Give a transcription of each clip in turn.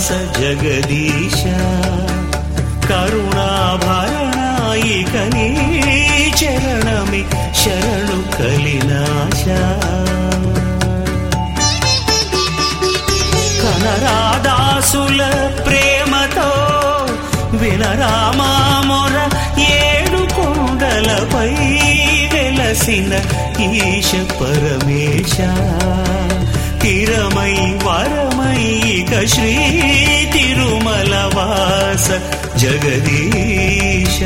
జగదీశ కరుణాభరణాయిక నీ చరణమి శరణు కలినాశ కనరాదాసుల ప్రేమతో వినరామా మొర ఏడు కొండలపై వెలసిన ఈశ పరమేశ తిరమై వరమై ఇక శ్రీ తిరుమల వాస జగదీశ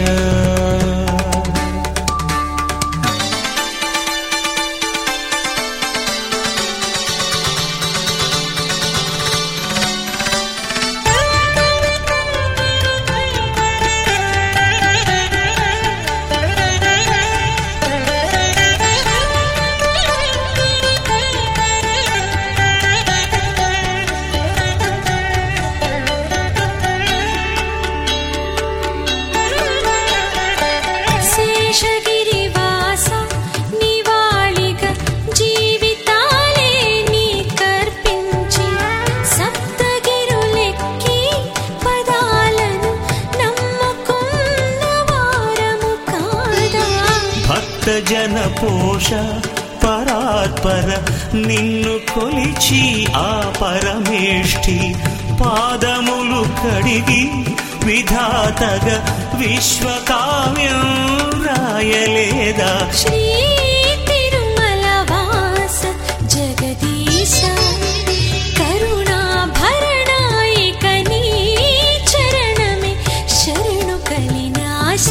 జన పోష పరాత్పర నిన్ను కొలిచి ఆ పరమేష్ఠి పాదములు కడిగి విధాతగా విశ్వకావ్యం రాయలేదా శ్రీ తిరుమల వాస జగదీశ కరుణాభరణాయిక నీ చరణమే శరణు కలినాశ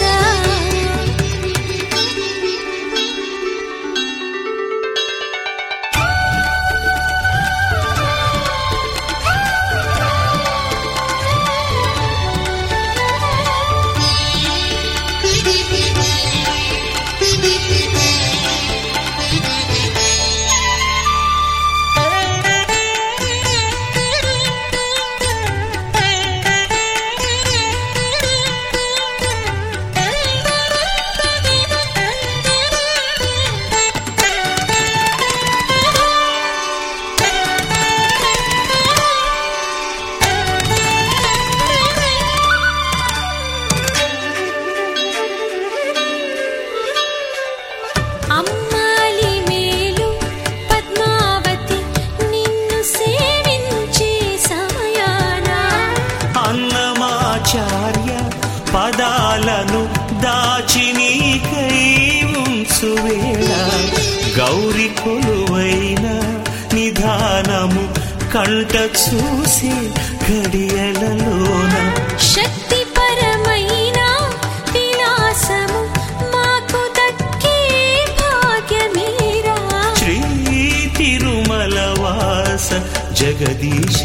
పదాలను దాచి నీకై ఉంచువేళ గౌరి కొలువైన నిధానము కంట చూసి గడియలలోన శక్తి పరమైన విలాసము మాకు దక్కే భాగ్యమీరా శ్రీ తిరుమల వాస జగదీశ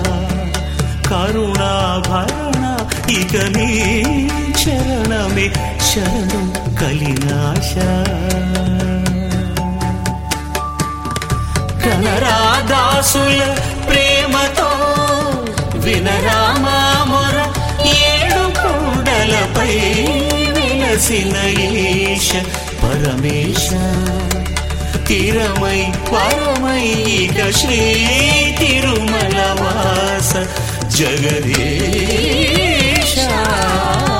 కరుణాభరణ ఇక నీ చరణమే శరణు కలినాశ కనరాదాసుల ప్రేమతో వినరామా మొర ఏడు కొండలపై వెలసిన ఈశ పరమేశ తిరమై పరమై ఇక శ్రీ తిరుమల వాస జగదీశ